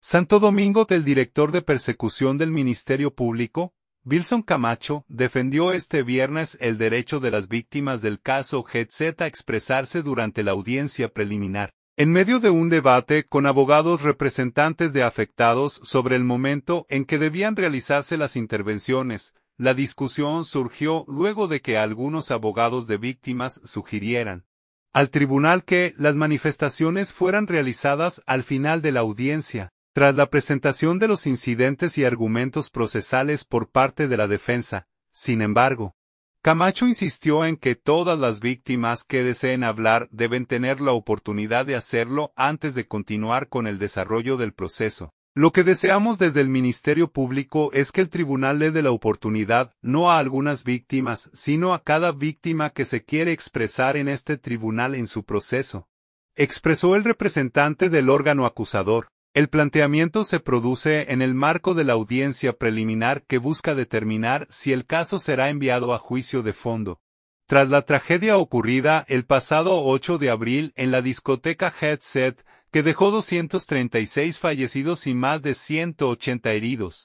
Santo Domingo. Del director de persecución del Ministerio Público, Wilson Camacho, defendió este viernes el derecho de las víctimas del caso GZ a expresarse durante la audiencia preliminar. En medio de un debate con abogados representantes de afectados sobre el momento en que debían realizarse las intervenciones, la discusión surgió luego de que algunos abogados de víctimas sugirieran al tribunal que las manifestaciones fueran realizadas al final de la audiencia, tras la presentación de los incidentes y argumentos procesales por parte de la defensa. Sin embargo, Camacho insistió en que todas las víctimas que deseen hablar deben tener la oportunidad de hacerlo antes de continuar con el desarrollo del proceso. Lo que deseamos desde el Ministerio Público es que el tribunal le dé la oportunidad no a algunas víctimas, sino a cada víctima que se quiere expresar en este tribunal en su proceso, expresó el representante del órgano acusador. El planteamiento se produce en el marco de la audiencia preliminar que busca determinar si el caso será enviado a juicio de fondo. Tras la tragedia ocurrida el pasado 8 de abril en la discoteca GZ, que dejó 236 fallecidos y más de 180 heridos,